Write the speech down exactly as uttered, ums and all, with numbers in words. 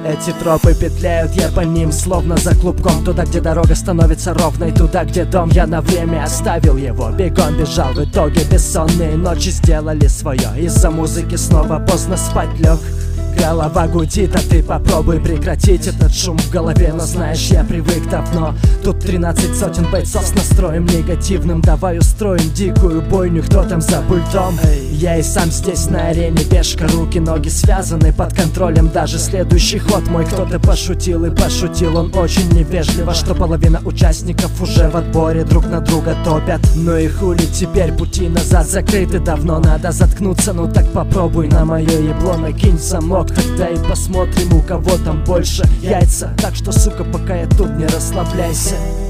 Эти тропы петляют, я по ним словно за клубком. Туда, где дорога становится ровной, туда, где дом. Я на время оставил его, бегом бежал. В итоге бессонные ночи сделали свое. Из-за музыки снова поздно спать лег. Голова гудит, а ты попробуй прекратить этот шум в голове. Но знаешь, я привык давно. Тут тринадцать сотен бойцов с настроем негативным. Давай устроим дикую бойню, кто там за пультом? Я и сам здесь на арене пешка. Руки, ноги связаны, под контролем даже следующий ход мой. Кто-то пошутил и пошутил он очень невежливо, что половина участников уже в отборе друг на друга топят. Ну и хули теперь, пути назад закрыты давно. Надо заткнуться, ну так попробуй на мое ебло накинь замок. Тогда и посмотрим, у кого там больше яйца. Так что, сука, пока я тут, не расслабляйся.